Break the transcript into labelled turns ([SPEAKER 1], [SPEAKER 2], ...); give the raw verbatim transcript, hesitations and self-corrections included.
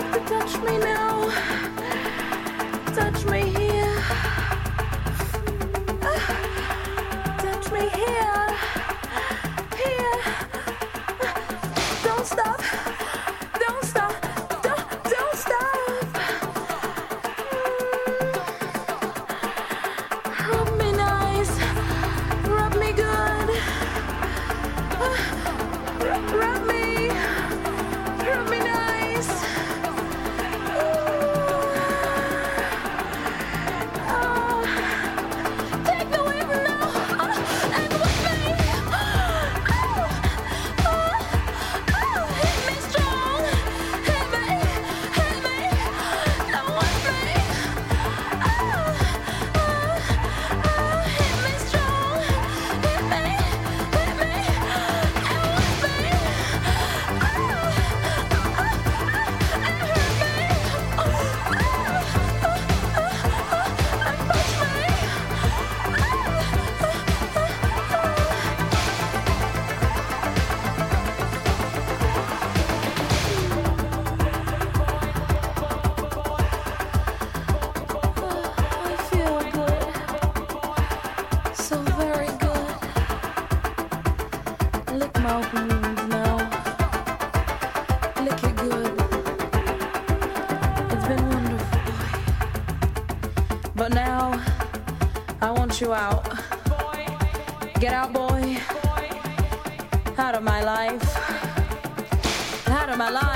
[SPEAKER 1] Touch me now, touch me here, touch me here, here. Don't stop, don't stop, don't, don't stop. Rub me nice, rub me good, rub, rub me, rub me nice. You out. Get out, boy. Out of my life. Out of my life.